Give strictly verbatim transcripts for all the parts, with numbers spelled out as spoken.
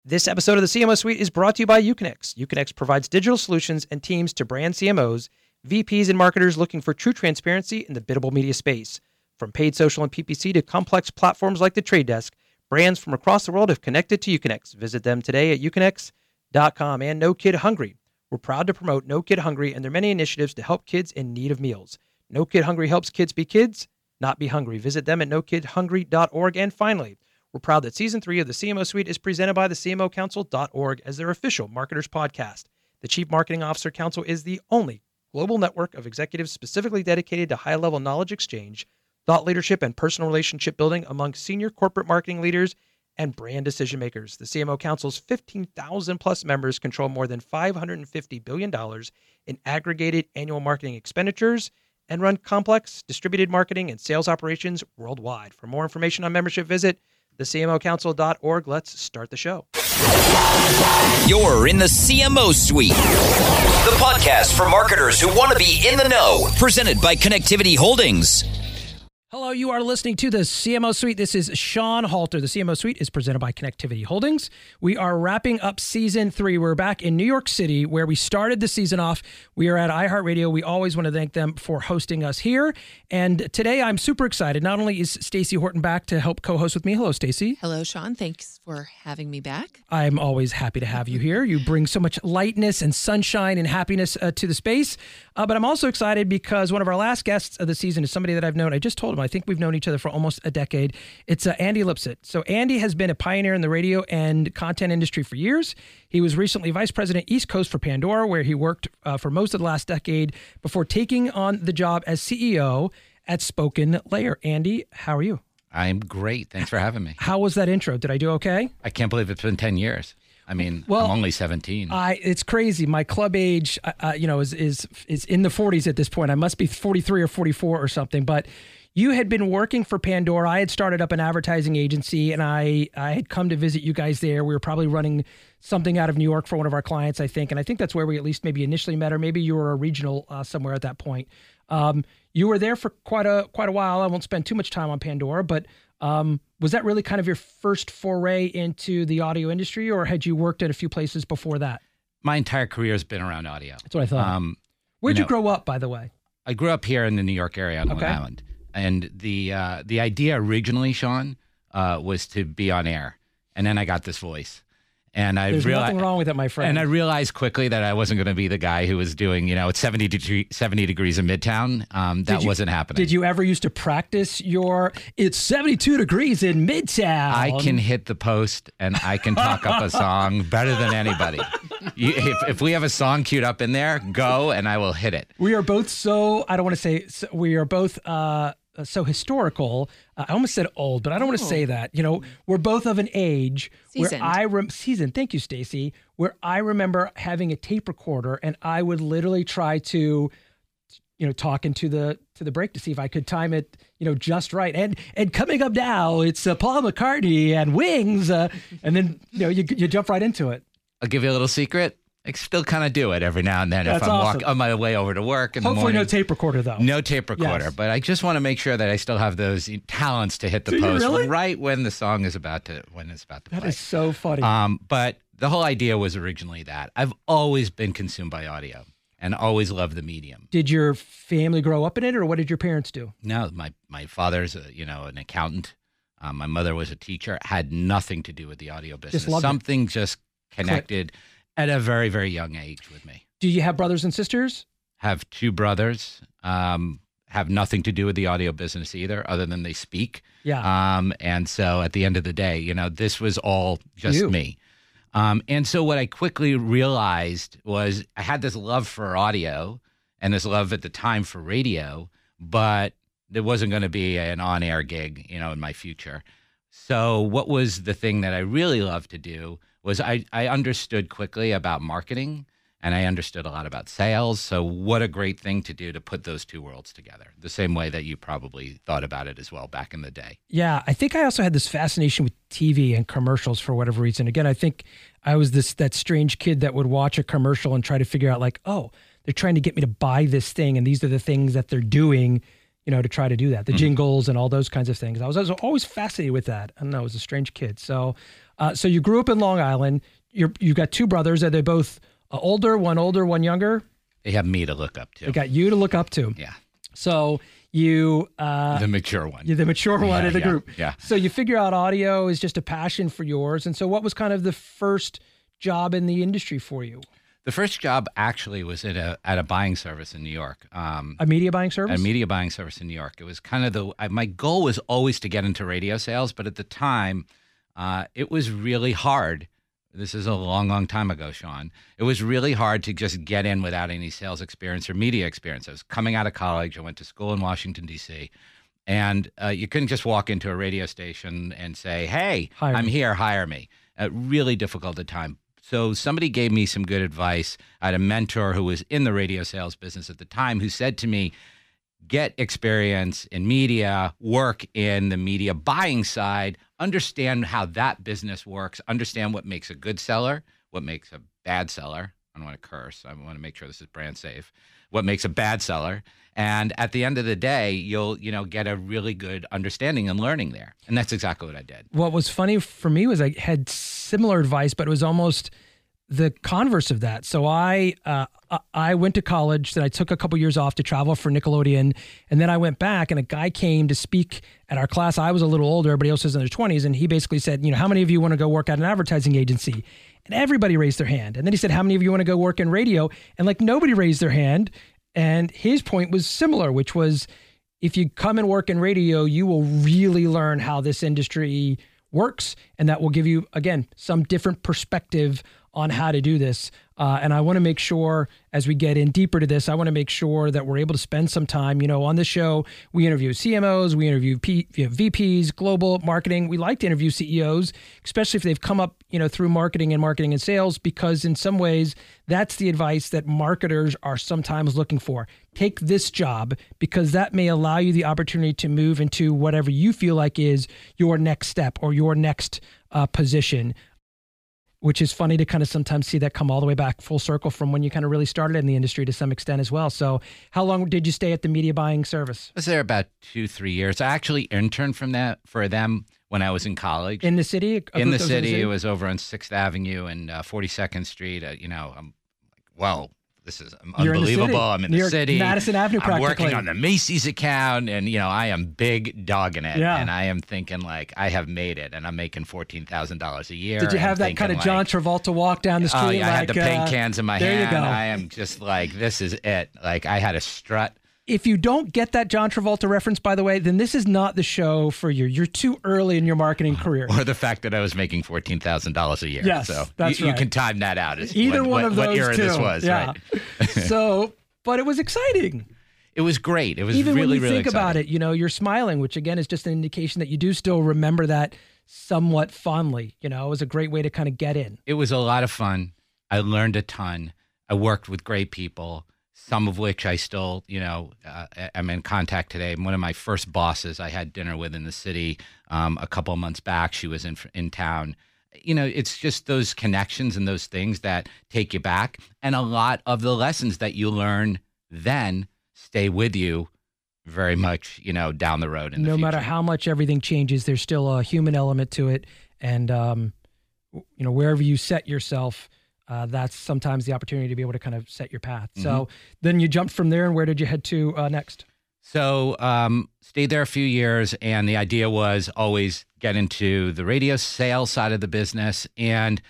This episode of the C M O Suite is brought to you by Uconnect. Uconnect provides digital solutions and teams to brand C M Os, V Ps, and marketers looking for true transparency in the biddable media space. From paid social and P P C to complex platforms like The Trade Desk, brands from across the world have connected to Uconnect. Visit them today at uconnect dot com. And No Kid Hungry. We're proud to promote No Kid Hungry and their many initiatives to help kids in need of meals. No Kid Hungry helps kids be kids, not be hungry. Visit them at no kid hungry dot org. And finally, we're proud that Season three of the C M O Suite is presented by the C M O Council dot org as their official marketers podcast. The Chief Marketing Officer Council is the only global network of executives specifically dedicated to high-level knowledge exchange, thought leadership, and personal relationship building among senior corporate marketing leaders and brand decision makers. The C M O Council's fifteen thousand plus members control more than five hundred fifty billion dollars in aggregated annual marketing expenditures and run complex distributed marketing and sales operations worldwide. For more information on membership, visit the C M O Council dot org. Let's start the show. You're in the C M O Suite, the podcast for marketers who want to be in the know. Presented by Connectivity Holdings. Hello, you are listening to the C M O Suite. This is Sean Halter. The C M O Suite is presented by Connectivity Holdings. We are wrapping up season three. We're back in New York City where we started the season off. We are at iHeartRadio. We always want to thank them for hosting us here. And today I'm super excited. Not only is Stacey Horton back to help co-host with me. Hello, Stacey. Hello, Sean. Thanks for having me back. I'm always happy to have you here. You bring so much lightness and sunshine and happiness uh, to the space. Uh, but I'm also excited because one of our last guests of the season is somebody that I've known. I just told him I think we've known each other for almost a decade. It's uh, Andy Lipset. So Andy has been a pioneer in the radio and content industry for years. He was recently Vice President East Coast for Pandora, where he worked uh, for most of the last decade before taking on the job as C E O at Spoken Layer. Andy, how are you? I'm great. Thanks for having me. How was that intro? Did I do okay? I can't believe it's been ten years. I mean, well, I'm only seventeen. I it's crazy. My club age, uh, you know, is is is in the forties at this point. I must be forty-three or forty-four or something. But you had been working for Pandora. I had started up an advertising agency, and I I had come to visit you guys there. We were probably running something out of New York for one of our clients, I think, and I think that's where we at least maybe initially met, or maybe you were a regional uh, somewhere at that point. Um, you were there for quite a quite a while. I won't spend too much time on Pandora, but. Um, was that really kind of your first foray into the audio industry, or had you worked at a few places before that? My entire career has been around audio. That's what I thought. Um, Where'd you, know, you grow up, by the way? I grew up here in the New York area on okay. Long Island. And the uh, the idea originally, Sean, uh, was to be on air. And then I got this voice. And I There's realized, nothing wrong with it, my friend. And I realized quickly that I wasn't going to be the guy who was doing, you know, it's seventy, degree, seventy degrees in Midtown. Um, that you, wasn't happening. Did you ever used to practice your, it's seventy-two degrees in Midtown? I can hit the post and I can talk up a song better than anybody. You, if, if we have a song queued up in there, go and I will hit it. We are both so, I don't want to say, so, we are both uh, so historical. Uh, I almost said old, but I don't oh. want to say that. You know, we're both of an age seasoned. where I rem- seasoned. Thank you, Stacey. Where I remember having a tape recorder, and I would literally try to, you know, talk into the to the break to see if I could time it, you know, just right. And and coming up now, it's uh, Paul McCartney and Wings, uh, and then you know you you jump right into it. I'll give you a little secret. I still kind of do it every now and then. That's if I'm awesome. walk, on my way over to work in Hopefully the morning. no tape recorder, though. No tape recorder. Yes. But I just want to make sure that I still have those talents to hit the Do post you really? right when the song is about to when it's about to That play. is so funny. Um, but the whole idea was originally that. I've always been consumed by audio and always loved the medium. Did your family grow up in it, or what did your parents do? No, my, my father's a, you know, an accountant. Um, my mother was a teacher. Had nothing to do with the audio business. Just loved Something it. just connected. Click. At a very, very young age with me. Do you have brothers and sisters? Have two brothers. Um, have nothing to do with the audio business either, other than they speak. Yeah. Um, and so at the end of the day, you know, this was all just you. me. Um, and so what I quickly realized was I had this love for audio and this love at the time for radio, but there wasn't going to be an on-air gig, you know, in my future. So what was the thing that I really loved to do was I, I understood quickly about marketing, and I understood a lot about sales. So what a great thing to do to put those two worlds together, the same way that you probably thought about it as well back in the day. Yeah, I think I also had this fascination with T V and commercials for whatever reason. Again, I think I was this that strange kid that would watch a commercial and try to figure out like, oh, they're trying to get me to buy this thing, and these are the things that they're doing, you know, to try to do that. The mm-hmm. jingles and all those kinds of things. I was, I was always fascinated with that. I don't know, I was a strange kid. So Uh, so you grew up in Long Island. You're, you've got two brothers. Are they both uh, older, one older, one younger? They have me to look up to. They got you to look up to. Yeah. So you... Uh, the mature one. You're the mature one yeah, of the yeah, group. Yeah. So you figure out audio is just a passion for yours. And so what was kind of the first job in the industry for you? The first job actually was at a at a buying service in New York. Um, a media buying service? A media buying service in New York. It was kind of the, I, my goal was always to get into radio sales, but at the time, uh, it was really hard. This is a long, long time ago, Sean. It was really hard to just get in without any sales experience or media experience. I was coming out of college. I went to school in Washington, D C, and uh, you couldn't just walk into a radio station and say, hey, Hire I'm me. here, hire me. Uh, really difficult at the time. So somebody gave me some good advice. I had a mentor who was in the radio sales business at the time who said to me, get experience in media, work in the media buying side, understand how that business works, understand what makes a good seller, what makes a bad seller. I don't want to curse. I want to make sure this is brand safe. What makes a bad seller. And at the end of the day, you'll, you know, get a really good understanding and learning there. And that's exactly what I did. What was funny for me was I had similar advice, but it was almost the converse of that. So I uh, I went to college, then I took a couple years off to travel for Nickelodeon, and then I went back, and a guy came to speak at our class. I was a little older, everybody else was in their twenties, and he basically said, you know, how many of you want to go work at an advertising agency? And everybody raised their hand. And then he said, how many of you want to go work in radio? And like nobody raised their hand. And his point was similar, which was if you come and work in radio, you will really learn how this industry works. And that will give you, again, some different perspective on how to do this. Uh, and I want to make sure as we get in deeper to this, I want to make sure that we're able to spend some time, you know, on the show. We interview C M Os, we interview P, you know, V Ps, global marketing. We like to interview C E Os, especially if they've come up, you know, through marketing and marketing and sales, because in some ways that's the advice that marketers are sometimes looking for. Take this job because that may allow you the opportunity to move into whatever you feel like is your next step or your next uh, position. Which is funny to kind of sometimes see that come all the way back full circle from when you kind of really started in the industry to some extent as well. So how long did you stay at the media buying service? I was there about two, three years. I actually interned from that for them when I was in college. In the city? In the city, in the city. It was over on sixth Avenue and uh, forty-second Street. Uh, you know, I'm like, well, this is unbelievable. In I'm in You're the city. Madison Avenue practically. I'm working on the Macy's account, and, you know, I am big dogging it. Yeah. And I am thinking, like, I have made it, and I'm making fourteen thousand dollars a year. Did you have that thinking, kind of like, John Travolta walk down the street? Oh, yeah, like, I had the paint uh, cans in my there hand. You go. I am just like, this is it. Like, I had a strut. If you don't get that John Travolta reference, by the way, then this is not the show for you. You're too early in your marketing career. Or the fact that I was making fourteen thousand dollars a year. Yes, so that's you, right. you can time that out. As Either what, one what, of those what era two. this was, yeah. right? So, but it was exciting. It was great. It was Even really, when you really think exciting. about it, you know, you're smiling, which again is just an indication that you do still remember that somewhat fondly. You know, it was a great way to kind of get in. It was a lot of fun. I learned a ton. I worked with great people, some of which I still, you know, uh, am in contact today. One of my first bosses I had dinner with in the city um, a couple of months back. She was in in town. You know, it's just those connections and those things that take you back. And a lot of the lessons that you learn then stay with you very much, you know, down the road. In the no future. matter how much everything changes, there's still a human element to it. And, um, you know, wherever you set yourself, uh, that's sometimes the opportunity to be able to kind of set your path. Mm-hmm. So then you jumped from there, and where did you head to uh, next? So um, stayed there a few years, and the idea was always get into the radio sales side of the business, and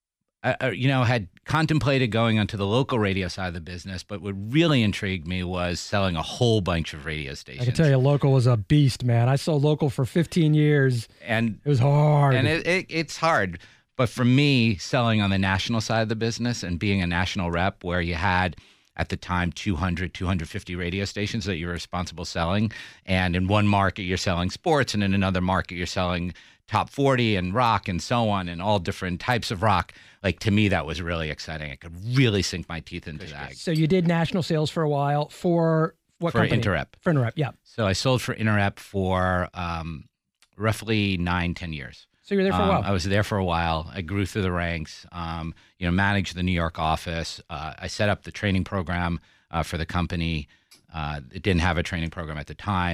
uh, you know, had contemplated going onto the local radio side of the business. But what really intrigued me was selling a whole bunch of radio stations. I can tell you, local was a beast, man. I sold local for fifteen years, and it was hard. And it, it, it's hard. But for me, selling on the national side of the business and being a national rep, where you had at the time two hundred, two hundred fifty radio stations that you're responsible selling. And in one market, you're selling sports, and in another market, you're selling top forty and rock and so on, and all different types of rock. Like, to me, that was really exciting. I could really sink my teeth into that. So you did national sales for a while for what For company? Interrep. For Interrep, yeah. So I sold for Interrep for um, roughly nine, ten years. So you were there for um, a while. I was there for a while. I grew through the ranks, um, you know, managed the New York office. Uh, I set up the training program uh, for the company. Uh, it didn't have a training program at the time.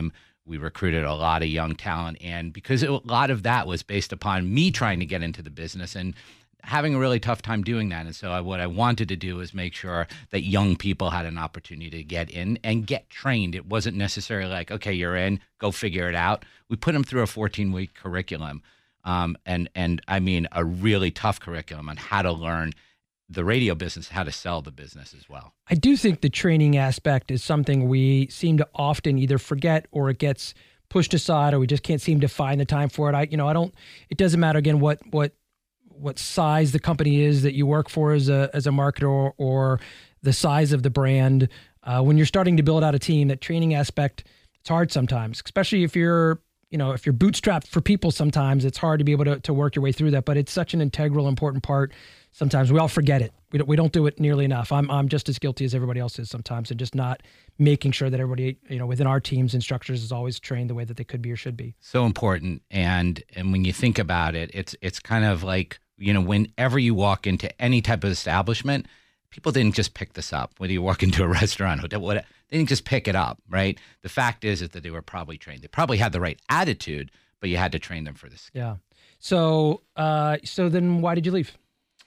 We recruited a lot of young talent. And because it, a lot of that was based upon me trying to get into the business and having a really tough time doing that. And so I, what I wanted to do was make sure that young people had an opportunity to get in and get trained. It wasn't necessarily like, okay, you're in, go figure it out. We put them through a fourteen-week curriculum. Um, and, and I mean, a really tough curriculum on how to learn the radio business, how to sell the business as well. I do think the training aspect is something we seem to often either forget or it gets pushed aside or we just can't seem to find the time for it. I, you know, I don't, it doesn't matter again what, what, what size the company is that you work for as a, as a marketer or, or the size of the brand. Uh, when you're starting to build out a team, that training aspect, it's hard sometimes, especially if you're, you know, if you're bootstrapped for people, sometimes it's hard to be able to, to work your way through that, but it's such an integral, important part. Sometimes we all forget it. We don't, we don't do it nearly enough. I'm I'm just as guilty as everybody else is sometimes, and just not making sure that everybody, you know, within our teams and structures is always trained the way that they could be or should be. So important. And and when you think about it, it's it's kind of like, you know, whenever you walk into any type of establishment, people didn't just pick this up. Whether you walk into a restaurant, hotel, whatever, they didn't just pick it up, right? The fact is, is that they were probably trained. They probably had the right attitude, but you had to train them for this. Yeah. So uh, so then why did you leave?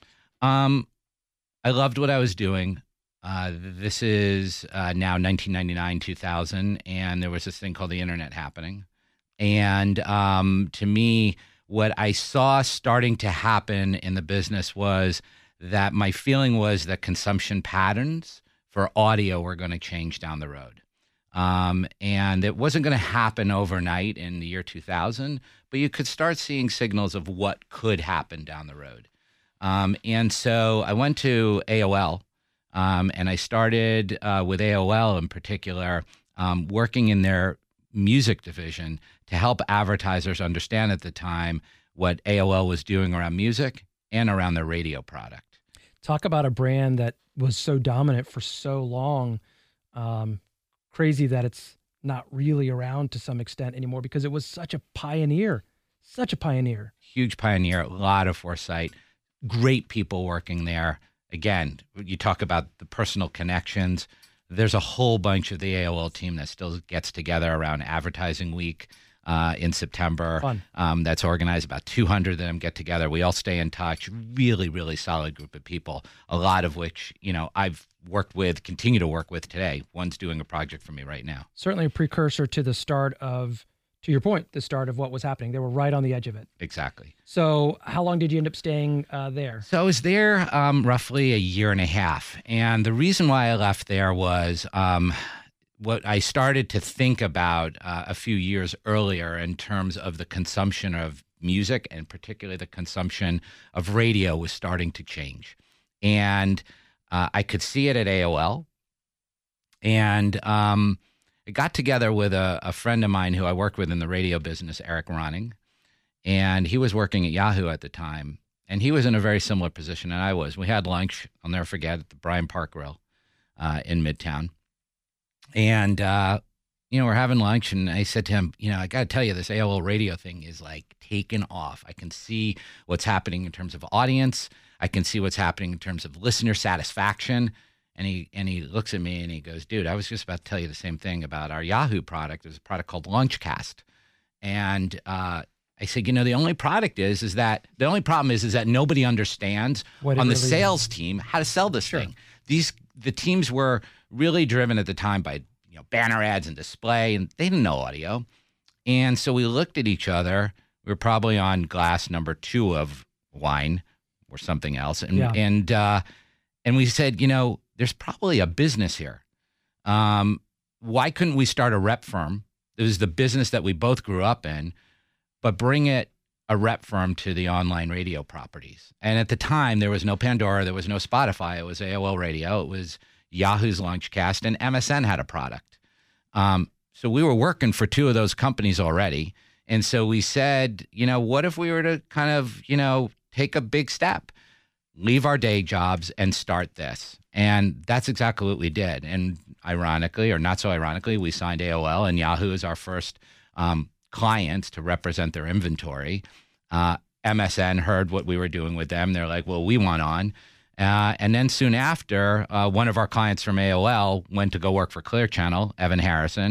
Um, I loved what I was doing. Uh, this is uh, now nineteen ninety-nine, two thousand, and there was this thing called the internet happening. And um, to me, what I saw starting to happen in the business was that my feeling was that consumption patterns for audio were going to change down the road. Um, and it wasn't going to happen overnight in the year two thousand, but you could start seeing signals of what could happen down the road. Um, and so I went to A O L, um, and I started uh, with A O L in particular, um, working in their music division to help advertisers understand at the time what A O L was doing around music and around their radio product. Talk about a brand that was so dominant for so long. Um, crazy that it's not really around to some extent anymore because it was such a pioneer, such a pioneer. Huge pioneer, a lot of foresight. Great people working there. Again, you talk about the personal connections. There's a whole bunch of the A O L team that still gets together around Advertising Week uh, in September. Fun. Um, that's organized. About two hundred of them get together. We all stay in touch. Really, really solid group of people, a lot of which, you know, I've worked with, continue to work with today. One's doing a project for me right now. Certainly a precursor to the start of, to your point, the start of what was happening. They were right on the edge of it. Exactly. So how long did you end up staying uh, there? So I was there um, roughly a year and a half. And the reason why I left there was um, what I started to think about uh, a few years earlier in terms of the consumption of music, and particularly the consumption of radio, was starting to change. And uh, I could see it at A O L. And um, I got together with a, a friend of mine who I worked with in the radio business, Eric Ronning. And he was working at Yahoo at the time. And he was in a very similar position than I was. We had lunch, I'll never forget, at the Bryant Park Grill uh, in Midtown. And, uh, you know, we're having lunch, and I said to him, you know, I got to tell you, this A O L radio thing is like taken off. I can see what's happening in terms of audience. I can see what's happening in terms of listener satisfaction. And he and he looks at me and he goes, dude, I was just about to tell you the same thing about our Yahoo product. There's a product called Launchcast. And uh, I said, you know, the only product is, is that the only problem is, is that nobody understands What it on the really sales is. team how to sell this Sure. thing. These, the teams were really driven at the time by, you know, banner ads and display, and they didn't know audio. And so we looked at each other. We were probably on glass number two of wine or something else. And, Yeah. and, uh, and we said, you know, there's probably a business here. Um, why couldn't we start a rep firm? It was the business that we both grew up in, but bring it a rep firm to the online radio properties. And at the time, there was no Pandora, there was no Spotify. It was A O L Radio. It was Yahoo's Launchcast, and M S N had a product. Um, so we were working for two of those companies already. And so we said, you know, what if we were to kind of, you know, take a big step, leave our day jobs and start this? And that's exactly what we did. And ironically, or not so ironically, we signed A O L, and Yahoo is our first um, clients to represent their inventory. Uh, M S N heard what we were doing with them. They're like, well, we want on. Uh, and then soon after, uh, one of our clients from A O L went to go work for Clear Channel, Evan Harrison.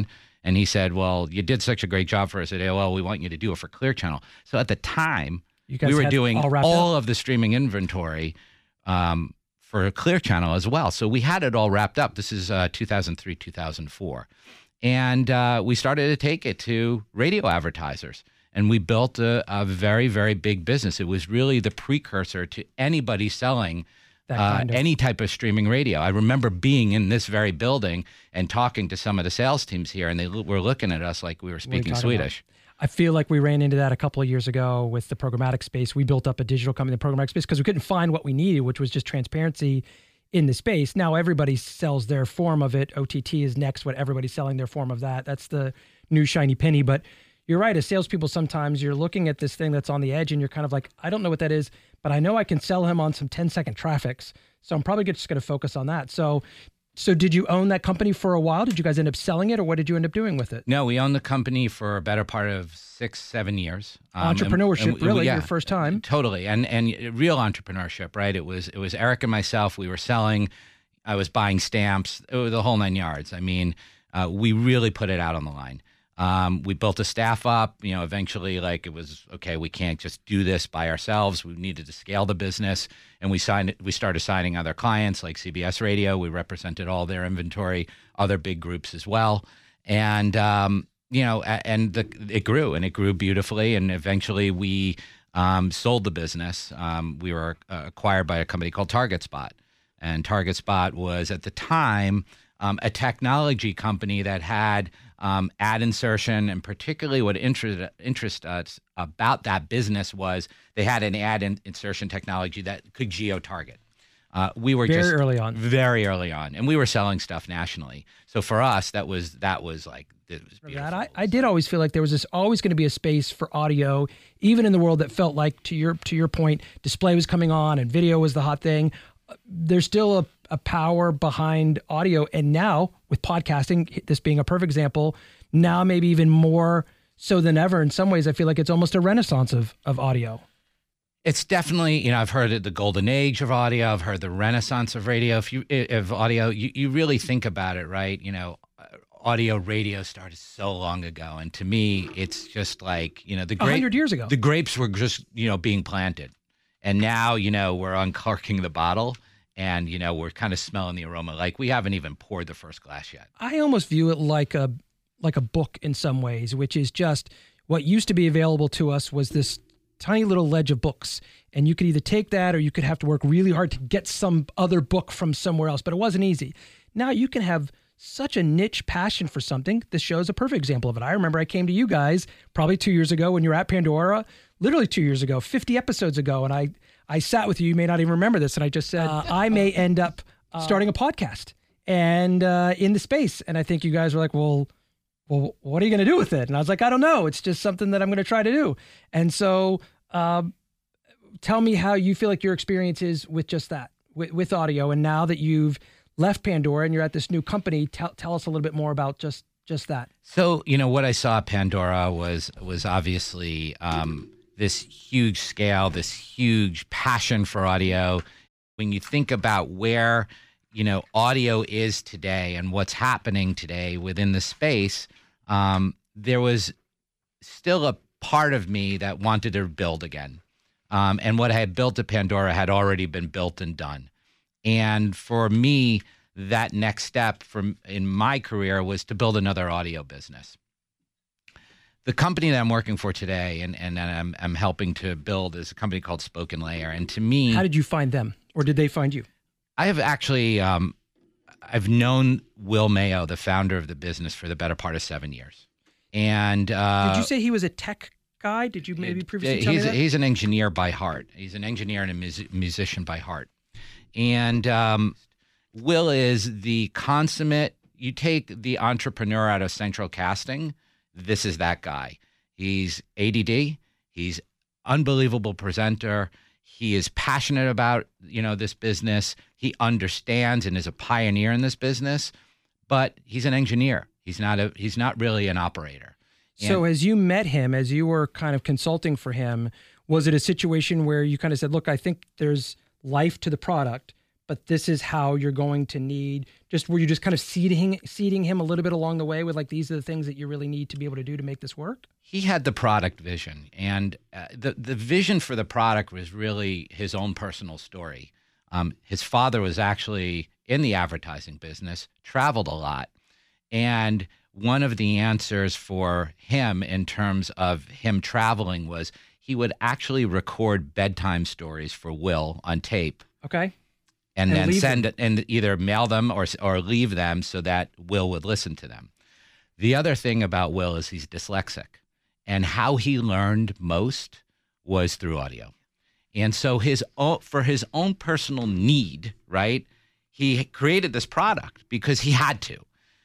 And he said, well, you did such a great job for us at A O L. We want you to do it for Clear Channel. So at the time, You guys we were had doing all all, wrapped up? of the streaming inventory um, for Clear Channel as well. So we had it all wrapped up. This is uh, two thousand three, two thousand four. And uh, we started to take it to radio advertisers. And we built a, a very, very big business. It was really the precursor to anybody selling That uh, kind of- any type of streaming radio. I remember being in this very building and talking to some of the sales teams here, and they l- were looking at us like we were What are you speaking talking about? Swedish. I feel like we ran into that a couple of years ago with the programmatic space. We built up a digital company in the programmatic space because we couldn't find what we needed, which was just transparency in the space. Now everybody sells their form of it. O T T is next, what everybody's selling their form of that. That's the new shiny penny. But you're right, as salespeople, sometimes you're looking at this thing that's on the edge and you're kind of like, I don't know what that is, but I know I can sell him on some ten second traffics. So I'm probably just going to focus on that. So, so did you own that company for a while? Did you guys end up selling it, or what did you end up doing with it? No, we owned the company for a better part of six, seven years. Um, and- Entrepreneurship, and we- really, yeah, your first time. Totally, and and real entrepreneurship, right? It was it was Eric and myself. We were selling. I was buying stamps. It was the whole nine yards. I mean, uh, we really put it out on the line. Um, we built a staff up. You know, eventually, like it was okay. We can't just do this by ourselves. We needed to scale the business, and we signed. We started signing other clients like C B S Radio. We represented all their inventory, other big groups as well, and um, you know, a- and the, it grew and it grew beautifully. And eventually, we um, sold the business. Um, we were uh, acquired by a company called Target Spot, and Target Spot was at the time um, a technology company that had um, ad insertion, and particularly what interest interest us about that business was they had an ad in, insertion technology that could geo-target. Uh, we were Very just early on. very early on, and we were selling stuff nationally. So for us, that was that was like it was For beautiful. that. I, I did always feel like there was this always going to be a space for audio, even in the world that felt like, to your to your point, display was coming on and video was the hot thing. Uh, There's still a, a power behind audio, and now with podcasting, this being a perfect example, now maybe even more so than ever. In some ways, I feel like it's almost a renaissance of of audio. It's definitely, you know, I've heard it, the golden age of audio. I've heard the renaissance of radio. If you of audio, you, you really think about it, right? You know, audio radio started so long ago, and to me, it's just like, you know, the A grape, hundred years ago. the grapes were just, you know, being planted, and now, you know, we're uncorking the bottle, and you know, we're kind of smelling the aroma. Like we haven't even poured the first glass yet. I almost view it like a like a book in some ways, which is just what used to be available to us was this tiny little ledge of books, and you could either take that or you could have to work really hard to get some other book from somewhere else, but it wasn't easy. Now you can have such a niche passion for something. This show is a perfect example of it. I remember I came to you guys probably two years ago when you were at Pandora, literally two years ago, fifty episodes ago, and I I sat with you. You may not even remember this, and I just said uh, I may end up starting a podcast and uh, in the space, and I think you guys were like, well. Well, what are you going to do with it? And I was like, I don't know. It's just something that I'm going to try to do. And so um, tell me how you feel like your experience is with just that, with, with audio. And now that you've left Pandora and you're at this new company, tell, tell us a little bit more about just just that. So, you know, what I saw at Pandora was was obviously um, this huge scale, this huge passion for audio. When you think about where, you know, audio is today and what's happening today within the space, um, there was still a part of me that wanted to build again. Um, and what I had built at Pandora had already been built and done. And for me, that next step from in my career was to build another audio business. The company that I'm working for today and, and that I'm, I'm helping to build is a company called Spoken Layer. And to me, How did you find them, or did they find you? I have actually, um, I've known Will Mayo, the founder of the business, for the better part of seven years. And uh, Did you say he was a tech guy? Did you maybe previously tell me he's, that? he's an engineer by heart. He's an engineer and a mus- musician by heart. And um, Will is the consummate, you take the entrepreneur out of central casting, this is that guy. He's A D D. He's unbelievable presenter. He is passionate about, you know, this business. He understands and is a pioneer in this business, but he's an engineer. He's not a, he's not really an operator. So as you met him, as you were kind of consulting for him, was it a situation where you kind of said, look, I think there's life to the product, but this is how you're going to need, just were you just kind of seeding, seeding him a little bit along the way with like, these are the things that you really need to be able to do to make this work? He had the product vision, and uh, the, the vision for the product was really his own personal story. Um, his father was actually in the advertising business, traveled a lot. And one of the answers for him in terms of him traveling was he would actually record bedtime stories for Will on tape. Okay. And, And then leave send them. it and either mail them or or leave them so that Will would listen to them. The other thing about Will is he's dyslexic, and how he learned most was through audio. And so his own, for his own personal need, right, he created this product because he had to.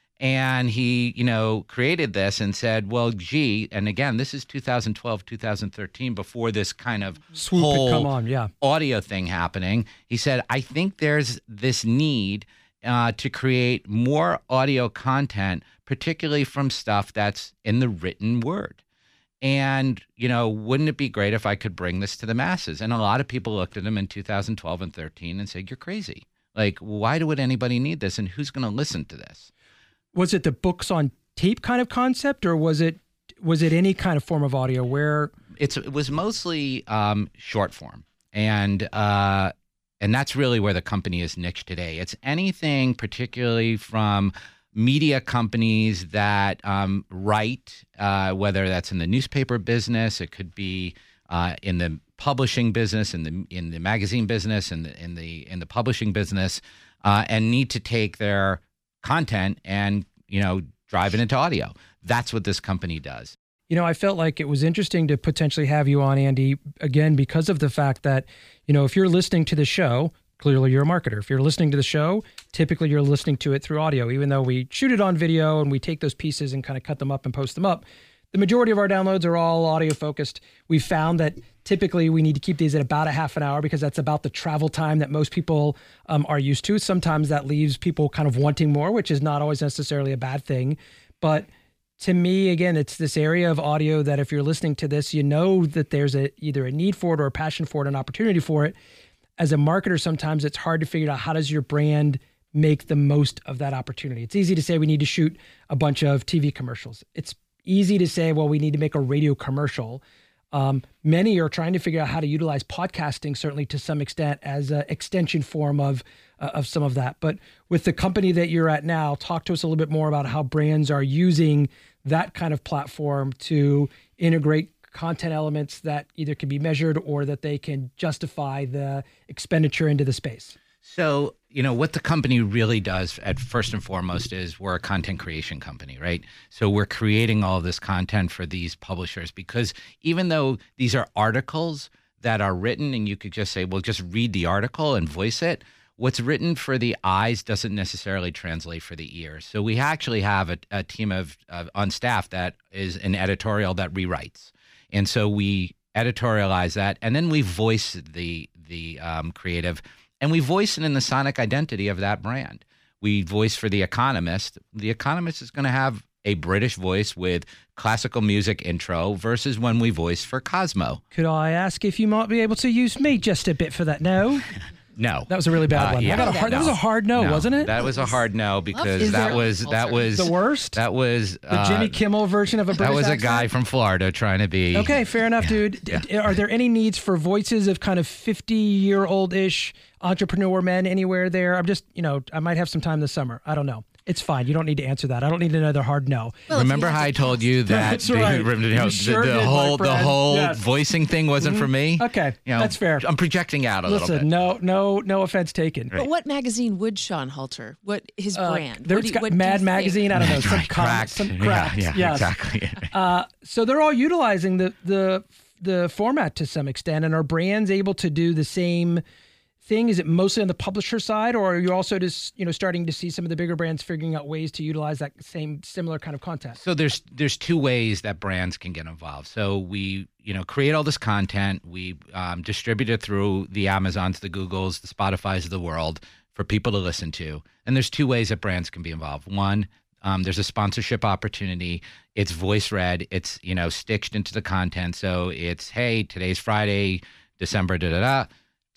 And he, you know, created this and said, well, gee, and again, this is two thousand twelve, two thousand thirteen, before this kind of Swoop had whole come on, yeah. audio thing happening. He said, I think there's this need uh, to create more audio content, particularly from stuff that's in the written word. And, you know, wouldn't it be great if I could bring this to the masses? And a lot of people looked at him in two thousand twelve and thirteen and said, you're crazy. Like, why would anybody need this? And who's going to listen to this? Was it the books on tape kind of concept, or was it was it any kind of form of audio where It's it was mostly um, short form, and uh, and that's really where the company is niched today. It's anything, particularly from media companies that um, write, uh, whether that's in the newspaper business, it could be uh, in the publishing business, in the in the magazine business, in the in the in the publishing business, uh, and need to take their content and, you know, drive it into audio. That's what this company does. You know, I felt like it was interesting to potentially have you on, Andy, again, because of the fact that, you know, if you're listening to the show, clearly you're a marketer. If you're listening to the show, typically you're listening to it through audio, even though we shoot it on video and we take those pieces and kind of cut them up and post them up. The majority of our downloads are all audio focused. We've found that typically we need to keep these at about a half an hour because that's about the travel time that most people um, are used to. Sometimes that leaves people kind of wanting more, which is not always necessarily a bad thing. But to me, again, it's this area of audio that if you're listening to this, you know that there's a either a need for it or a passion for it, an opportunity for it. As a marketer, sometimes it's hard to figure out how does your brand make the most of that opportunity. It's easy to say we need to shoot a bunch of T V commercials. It's easy to say, well, we need to make a radio commercial. Um, many are trying to figure out how to utilize podcasting, certainly to some extent, as an extension form of uh, of some of that. But with the company that you're at now, talk to us a little bit more about how brands are using that kind of platform to integrate content elements that either can be measured or that they can justify the expenditure into the space. So, you know, what the company really does at first and foremost is we're a content creation company, right? So we're creating all of this content for these publishers because even though these are articles that are written and you could just say, well, just read the article and voice it, what's written for the eyes doesn't necessarily translate for the ears. So we actually have a, a team of uh, on staff that is an editorial that rewrites. And so we editorialize that and then we voice the, the um, creative. And we voice it in the sonic identity of that brand. We voice for The Economist. The Economist is going to have a British voice with classical music intro versus when we voice for Cosmo. Could I ask if you might be able to use me just a bit for that? No? No. That was a really bad Uh, one. yeah. I got a hard, No. That was a hard no, No, wasn't it? That was a hard no because Is that there- was that was the worst? That was the uh, Jimmy Kimmel version of a British that was a accent? guy from Florida trying to be Okay, fair enough, dude. D- yeah. Are there any needs for voices of kind of fifty-year-old-ish entrepreneur men anywhere there? I'm just, you know, I might have some time this summer. I don't know. It's fine. You don't need to answer that. I don't need another hard no. Well, if Remember he has how a I told cast. you that That's the, right. you know, You the, sure the did, my whole the friend. whole Yes. voicing thing wasn't for me? Okay, You know, that's fair. I'm projecting out a little Listen, bit. no, no, no offense taken. But what magazine would Sean Halter? What his Uh, brand? There's What do you- got what do you Mad think? Magazine. I don't know. Some Right, com- cracked. Some Yeah, cracked. yeah, yes. exactly. Uh, so they're all utilizing the the the format to some extent, and are brands able to do the same thing? Is it mostly on the publisher side, or are you also just, you know, starting to see some of the bigger brands figuring out ways to utilize that same similar kind of content? So there's there's two ways that brands can get involved. So we you know create all this content, we um, distribute it through the Amazons, the Googles, the Spotifys of the world for people to listen to. And there's two ways that brands can be involved. One, um, there's a sponsorship opportunity. It's voice read. It's you know stitched into the content. So it's hey, today's Friday, December da da da.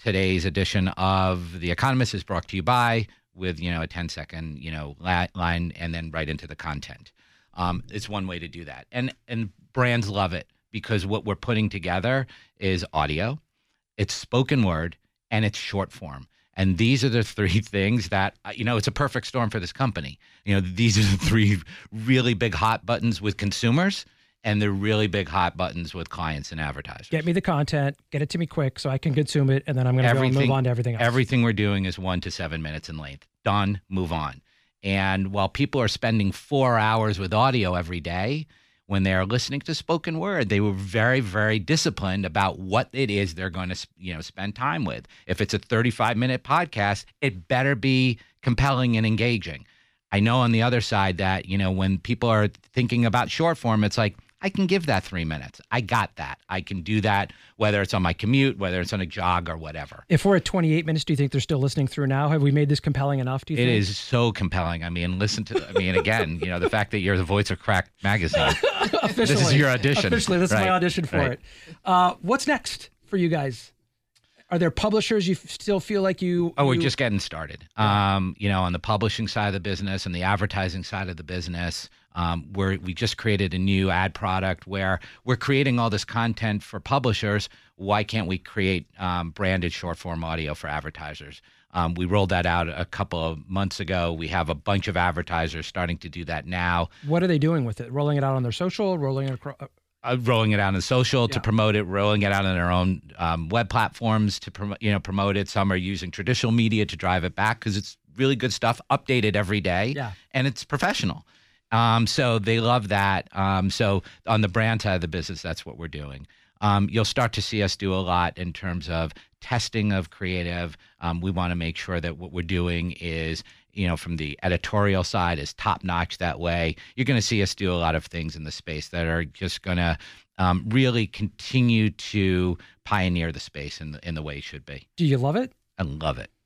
today's edition of The Economist is brought to you by, with, you know, a ten second, you know, la- line and then right into the content. Um, it's one way to do that. And, and brands love it because what we're putting together is audio, it's spoken word, and it's short form. And these are the three things that, you know, it's a perfect storm for this company. You know, these are the three really big hot buttons with consumers, and they're really big hot buttons with clients and advertisers. Get me the content, get it to me quick so I can consume it, and then I'm going to go and move on to everything else. Everything we're doing is one to seven minutes in length. Done, move on. And while people are spending four hours with audio every day, when they're listening to spoken word, they were very, very disciplined about what it is they're going to, you know, spend time with. If it's a thirty-five minute podcast, it better be compelling and engaging. I know on the other side that, you know, when people are thinking about short form, it's like, I can give that three minutes. I got that. I can do that, whether it's on my commute, whether it's on a jog or whatever. If we're at twenty-eight minutes, do you think they're still listening through now? Have we made this compelling enough, do you It think? is so compelling. I mean, listen to, I mean, again, you know, the fact that you're the voice of Cracked Magazine. Officially. This is your audition. Officially, this Right. is my audition for Right. it. Uh, what's next for you guys? Are there publishers you f- still feel like you... Oh, we're you- just getting started. Um, you know, on the publishing side of the business and the advertising side of the business, um, we're, we just created a new ad product where we're creating all this content for publishers. Why can't we create um, branded short form audio for advertisers? Um, we rolled that out a couple of months ago. We have a bunch of advertisers starting to do that now. What are they doing with it? Rolling it out on their social? Rolling it across... Uh, rolling it out on social Yeah. to promote it, rolling it out on their own um, web platforms to promote, you know, promote it. Some are using traditional media to drive it back because it's really good stuff, updated every day, Yeah. and it's professional. Um, so they love that. Um, so on the brand side of the business, that's what we're doing. Um, you'll start to see us do a lot in terms of testing of creative. Um, we want to make sure that what we're doing is, you know, from the editorial side is top notch that way. You're going to see us do a lot of things in the space that are just going to um, really continue to pioneer the space in the, in the way it should be. Do you love it? I love it.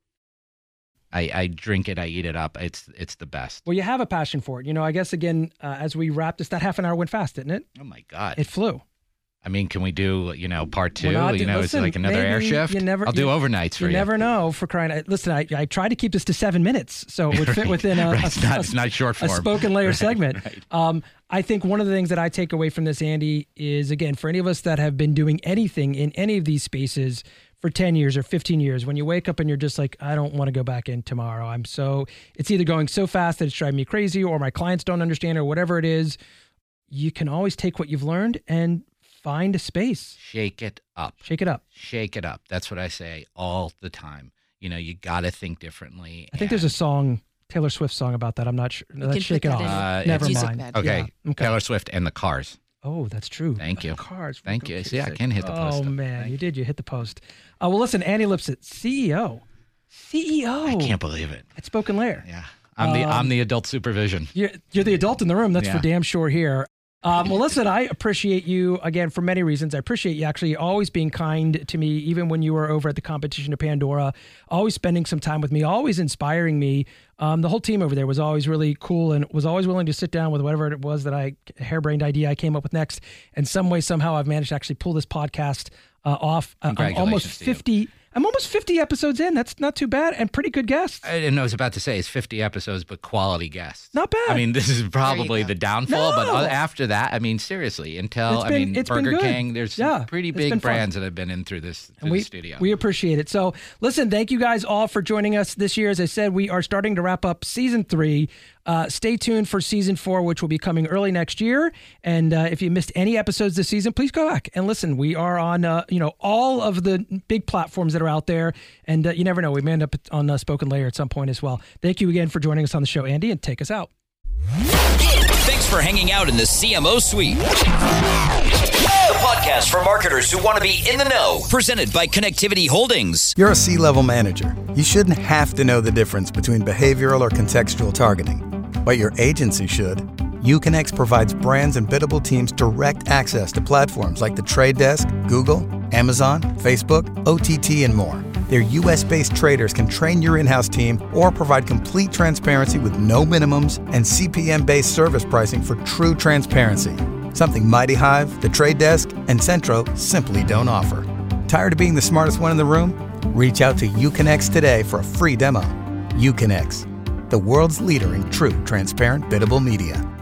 I, I drink it, I eat it up. It's it's the best. Well, you have a passion for it. You know, I guess, again, uh, as we wrap this, that half an hour went fast, didn't it? Oh my God. It flew. I mean, can we do, you know, part two? We're not- You know, listen, it's like another air maybe shift. you never- I'll do you- overnights for You you. never know, for crying out. Listen, I, I tried to keep this to seven minutes, so it would fit within a, Right, a- it's not- a- it's not short a form. spoken layer Right, segment. right. Um, I think one of the things that I take away from this, Andy, is, again, for any of us that have been doing anything in any of these spaces for ten years or fifteen years, when you wake up and you're just like, I don't want to go back in tomorrow. I'm so, it's either going so fast that it's driving me crazy, or my clients don't understand, or whatever it is. You can always take what you've learned and find a space. Shake it up. Shake it up. Shake it up. That's what I say all the time. You know, you got to think differently. I think there's a song, Taylor Swift song about that. I'm not sure. Let's can shake put it that off. in Uh, Never music mind. bed. Okay. Yeah, okay. Taylor Swift and the Cars. Oh, that's true. Thank you. Cars. Thank you. Okay, See, I sick. can hit the post Oh, up. man. Thank You did. You hit the post. Uh, well, listen, Andy Lipset, C E O. C E O. I can't believe it. At Spoken Layer. Yeah. I'm the Um, I'm the adult supervision. You're, you're the adult in the room. That's Yeah. for damn sure here. Um, well, listen, I appreciate you, again, for many reasons. I appreciate you actually always being kind to me, even when you were over at the competition of Pandora, always spending some time with me, always inspiring me. Um, the whole team over there was always really cool and was always willing to sit down with whatever it was that I, harebrained idea I came up with next. And some way, somehow, I've managed to actually pull this podcast uh, off. Uh, I'm Congratulations almost to you. fifty. I'm almost fifty episodes in. That's not too bad, and pretty good guests. I didn't know I was about to say it's fifty episodes, but quality guests. Not bad. I mean, this is probably go. the downfall, but No. other- after that, I mean, seriously, until It's I been- mean, it's been Burger good. King, there's some Yeah, pretty it's been big fun. brands that have been in through this through And we, the studio. we appreciate it. So, listen, thank you guys all for joining us this year. As I said, we are starting to wrap up season three. Uh, stay tuned for season four, which will be coming early next year. And uh, if you missed any episodes this season, please go back and listen. We are on, uh, you know, all of the big platforms that are out there. And uh, you never know, we may end up on uh, Spoken Layer at some point as well. Thank you again for joining us on the show, Andy, and take us out. Thanks for hanging out in the C M O Suite. The podcast for marketers who want to be in the know. Presented by Connectivity Holdings. You're a C-level manager. You shouldn't have to know the difference between behavioral or contextual targeting, but your agency should. Uconnect provides brands and biddable teams direct access to platforms like The Trade Desk, Google, Amazon, Facebook, O T T, and more. Their U S-based traders can train your in-house team or provide complete transparency with no minimums and C P M-based service pricing for true transparency. Something Mighty Hive, The Trade Desk, and Centro simply don't offer. Tired of being the smartest one in the room? Reach out to Uconnect today for a free demo. Uconnect, the world's leader in true transparent biddable media.